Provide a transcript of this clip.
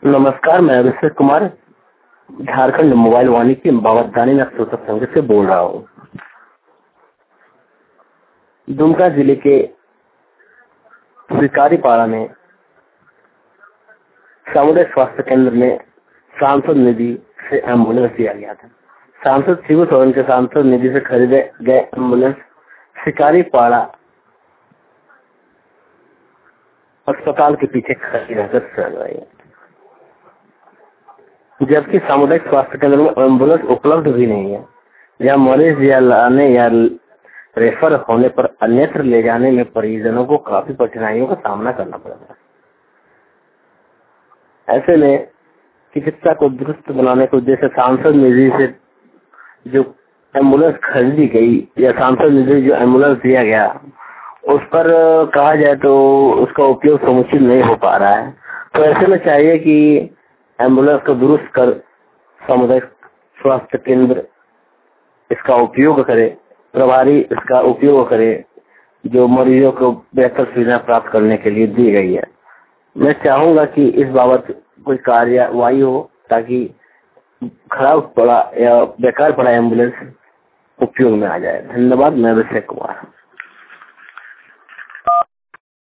नमस्कार, मैं अभिषेक कुमार झारखंड मोबाइल वाणी की बावरदानी नक्सोता संघ से बोल रहा हूँ। दुमका जिले के शिकारीपाड़ा में सामुदायिक स्वास्थ्य केंद्र में सांसद निधि से एम्बुलेंस दिया गया था। सांसद शिबू सोरेन के सांसद निधि से खरीदे गए एम्बुलेंस शिकारीपाड़ा अस्पताल के पीछे खड़ी रहकर चल रही है, जबकि सामुदायिक स्वास्थ्य केंद्र में एम्बुलेंस उपलब्ध भी नहीं है। जहाँ मरीज या लाने या रेफर होने पर अन्यत्र ले जाने में परिजनों को काफी कठिनाइयों का सामना करना पड़ता है। ऐसे में चिकित्सा को दुरुस्त बनाने के उद्देश्य सांसद निधि से जो एम्बुलेंस खरीदी गई या सांसद निधि जो एम्बुलेंस दिया गया, उस पर कहा जाए तो उसका उपयोग समुचित नहीं हो पा रहा है। तो ऐसे में चाहिए कि एम्बुलेंस को दुरुस्त कर सामुदायिक स्वास्थ्य केंद्र इसका उपयोग करे, प्रभारी इसका उपयोग करे, जो मरीजों को बेहतर सुविधा प्राप्त करने के लिए दी गई है। मैं चाहूंगा कि इस बाबत कोई कार्यवाही हो ताकि खराब पड़ा या बेकार पड़ा एम्बुलेंस उपयोग में आ जाए। धन्यवाद। मैं अभिषेक कुमार।